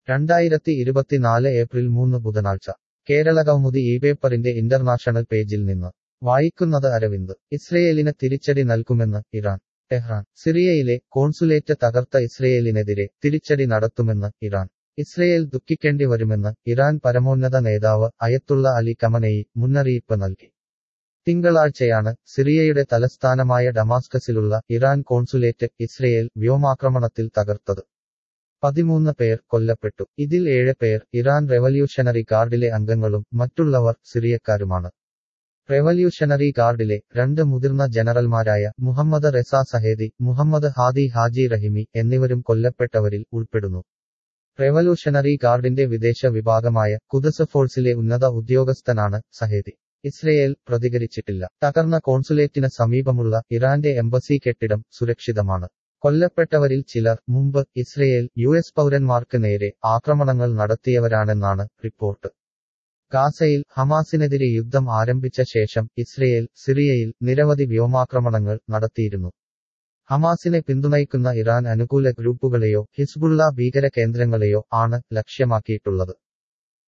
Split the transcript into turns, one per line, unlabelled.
2024 April 3 ബുധനാഴ്ച കേരളകൗമുദി പേപ്പറിന്റെ international പേജിൽ നിന്ന് വായിക്കുന്നത് അരവിന്ദ് ഇസ്രയേലിന് തിരിച്ചടി നൽകുമെന്ന് ഇറാൻ ടെഹ്റാൻ സിറിയയിലെ കോൺസുലേറ്റ് തകർത്ത ഇസ്രയേലിനെതിരെ തിരിച്ചടി നടത്തുമെന്ന് ഇറാൻ ഇസ്രയേൽ ദുഃഖിക്കേണ്ടി വരുമെന്ന് ഇറാൻ പരമോന്നത നേതാവ് അയത്തുള്ള അലി ഖമനേയി മുന്നറിയിപ്പ് നൽകി തിങ്കളാഴ്ചയാണ് സിറിയയുടെ തലസ്ഥാനമായ ഡമാസ്കസിലുള്ള ഇറാൻ കോൺസുലേറ്റ് ഇസ്രയേൽ വ്യോമാക്രമണത്തിൽ തകർത്തത് 13 പേർ കൊല്ലപ്പെട്ടു ഇതിൽ 7 പേർ ഇറാൻ റെവല്യൂഷണറി ഗാർഡിലെ അംഗങ്ങളും മറ്റുള്ളവർ സിറിയക്കാരുമാണ് റെവല്യൂഷണറി ഗാർഡിലെ 2 മുതിർന്ന ജനറൽമാരായ Mohammad Reza Zahedi Mohammad Hadi Haji Rahimi എന്നിവരും കൊല്ലപ്പെട്ടവരിൽ ഉൾപ്പെടുന്നു റെവല്യൂഷണറി ഗാർഡിന്റെ വിദേശ വിഭാഗമായ ഖുദ്സ് ഫോഴ്സിലെ ഉന്നത ഉദ്യോഗസ്ഥനാണ് സഹേദി ഇസ്രയേൽ പ്രതികരിച്ചിട്ടില്ല തകർന്ന കോൺസുലേറ്റിന് സമീപമുള്ള ഇറാന്റെ എംബസി കെട്ടിടം സുരക്ഷിതമാണ് കൊല്ലപ്പെട്ടവരിൽ ചിലർ മുമ്പ് ഇസ്രയേൽ യുഎസ് പൗരന്മാർക്ക് നേരെ ആക്രമണങ്ങൾ നടത്തിയവരാണെന്നാണ് റിപ്പോർട്ട് ഗാസയിൽ ഹമാസിനെതിരെ യുദ്ധം ആരംഭിച്ച ശേഷം ഇസ്രയേൽ സിറിയയിൽ നിരവധി വ്യോമാക്രമണങ്ങൾ നടത്തിയിരുന്നു ഹമാസിനെ പിന്തുണയ്ക്കുന്ന ഇറാൻ അനുകൂല ഗ്രൂപ്പുകളെയോ ഹിസ്ബുള്ള ഭീകര കേന്ദ്രങ്ങളെയോ ആണ് ലക്ഷ്യമാക്കിയിട്ടുള്ളത്